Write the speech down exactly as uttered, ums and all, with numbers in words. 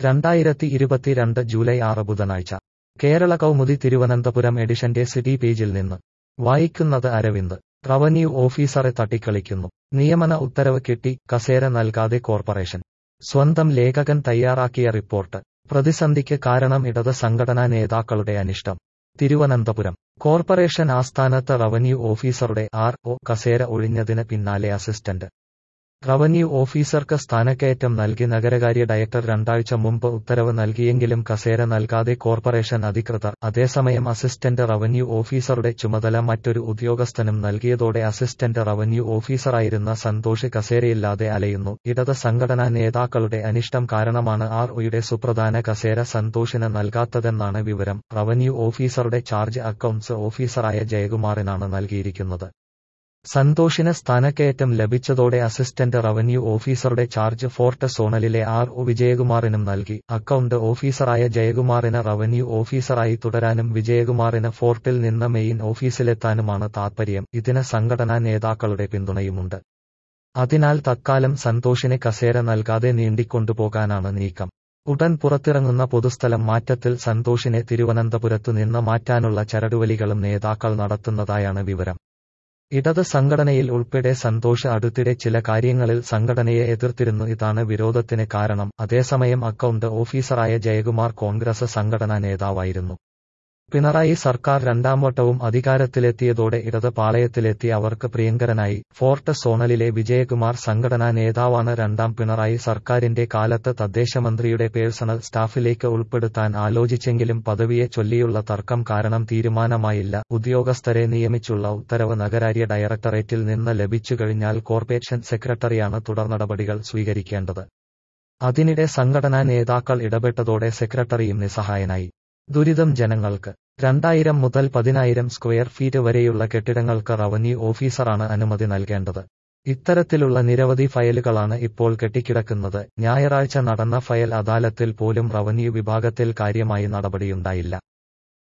രണ്ടായിരത്തി ഇരുപത്തിരണ്ട് ജൂലൈ ആറ് ബുധനാഴ്ച കേരള കൗമുദി തിരുവനന്തപുരം എഡിഷന്റെ സിറ്റി പേജിൽ നിന്ന് വായിക്കുന്നത് അരവിന്ദ്. റവന്യൂ ഓഫീസറെ തട്ടിക്കളിക്കുന്നു. നിയമന ഉത്തരവ് കിട്ടി, കസേര നൽകാതെ കോർപ്പറേഷൻ. സ്വന്തം ലേഖകൻ തയ്യാറാക്കിയ റിപ്പോർട്ട്. പ്രതിസന്ധിക്ക് കാരണം ഇടത് സംഘടനാ നേതാക്കളുടെ അനിഷ്ടം. തിരുവനന്തപുരം കോർപ്പറേഷൻ ആസ്ഥാനത്ത് റവന്യൂ ഓഫീസറുടെ ആർ ഒ കസേര ഒഴിഞ്ഞതിന് പിന്നാലെ അസിസ്റ്റന്റ് റവന്യൂ ഓഫീസർക്ക് സ്ഥാനക്കയറ്റം നൽകി നഗരകാര്യ ഡയറക്ടർ രണ്ടാഴ്ച മുമ്പ് ഉത്തരവ് നൽകിയെങ്കിലും കസേര നൽകാതെ കോർപ്പറേഷൻ അധികൃതർ. അതേസമയം അസിസ്റ്റന്റ് റവന്യൂ ഓഫീസറുടെ ചുമതല മറ്റൊരു ഉദ്യോഗസ്ഥനും നൽകിയതോടെ അസിസ്റ്റന്റ് റവന്യൂ ഓഫീസറായിരുന്ന സന്തോഷ് കസേരയില്ലാതെ അലയുന്നു. ഇടത് സംഘടനാ നേതാക്കളുടെ അനിഷ്ടം കാരണമാണ് ആർ ഒയുടെ സുപ്രധാന കസേര സന്തോഷിന് നൽകാത്തതെന്നാണ് വിവരം. റവന്യൂ ഓഫീസറുടെ ചാർജ് അക്കൗണ്ട്സ് ഓഫീസറായ ജയകുമാറിനാണ് നൽകിയിരിക്കുന്നത്. സന്തോഷിന് സ്ഥാനക്കയറ്റം ലഭിച്ചതോടെ അസിസ്റ്റന്റ് റവന്യൂ ഓഫീസറുടെ ചാർജ് ഫോർട്ട് സോണലിലെ ആർ ഒ വിജയകുമാറിനും നൽകി. അക്കൗണ്ട് ഓഫീസറായ ജയകുമാറിന് റവന്യൂ ഓഫീസറായി തുടരാനും വിജയകുമാറിന് ഫോർട്ടിൽ നിന്ന് മെയിൻ ഓഫീസിലെത്താനുമാണ് താൽപര്യം. ഇതിന് സംഘടനാ നേതാക്കളുടെ പിന്തുണയുമുണ്ട്. അതിനാൽ തത്കാലം സന്തോഷിന് കസേര നൽകാതെ നീണ്ടിക്കൊണ്ടുപോകാനാണ് നീക്കം. ഉടൻ പുറത്തിറങ്ങുന്ന പൊതുസ്ഥലം മാറ്റത്തിൽ സന്തോഷിനെ തിരുവനന്തപുരത്തു നിന്ന് മാറ്റാനുള്ള ചരടുവലികളും നേതാക്കൾ നടത്തുന്നതായാണ് വിവരം. ഇടത് സംഘടനയിൽ ഉൾപ്പെടെ സന്തോഷ് അടുത്തിടെ ചില കാര്യങ്ങളിൽ സംഘടനയെ എതിർത്തിരുന്നു. ഇതാണ് വിരോധത്തിന് കാരണം. അതേസമയം അക്കൗണ്ട് ഓഫീസറായ ജയകുമാർ കോൺഗ്രസ് സംഘടനാ നേതാവായിരുന്നു. പിണറായി സർക്കാർ രണ്ടാം വട്ടവും അധികാരത്തിലെത്തിയതോടെ ഇടത് പാളയത്തിലെത്തി അവർക്ക് പ്രിയങ്കരനായി. ഫോർട്ട് സോണലിലെ വിജയകുമാർ സംഘടനാ നേതാവാണ്. രണ്ടാം പിണറായി സർക്കാരിന്റെ കാലത്ത് തദ്ദേശമന്ത്രിയുടെ പേഴ്സണൽ സ്റ്റാഫിലേക്ക് ഉൾപ്പെടുത്താൻ ആലോചിച്ചെങ്കിലും പദവിയെ ചൊല്ലിയുള്ള തർക്കം കാരണം തീരുമാനമായില്ല. ഉദ്യോഗസ്ഥരെ നിയമിച്ചുള്ള ഉത്തരവ് നഗരാര്യ ഡയറക്ടറേറ്റിൽ നിന്ന് ലഭിച്ചുകഴിഞ്ഞാൽ കോർപ്പറേഷൻ സെക്രട്ടറിയാണ് തുടർനടപടികൾ സ്വീകരിക്കേണ്ടത്. അതിനിടെ സംഘടനാ നേതാക്കൾ ഇടപെട്ടതോടെ സെക്രട്ടറിയും നിസ്സഹായനായി. ദുരിതം ജനങ്ങൾക്ക്. രണ്ടായിരം മുതൽ പതിനായിരം സ്ക്വയർ ഫീറ്റ് വരെയുള്ള കെട്ടിടങ്ങൾക്ക് റവന്യൂ ഓഫീസറാണ് അനുമതി നൽകേണ്ടത്. ഇത്തരത്തിലുള്ള നിരവധി ഫയലുകളാണ് ഇപ്പോൾ കെട്ടിക്കിടക്കുന്നത്. ഞായറാഴ്ച നടന്ന ഫയൽ അദാലത്തിൽ പോലും റവന്യൂ വിഭാഗത്തിൽ കാര്യമായി നടപടിയുണ്ടായില്ല.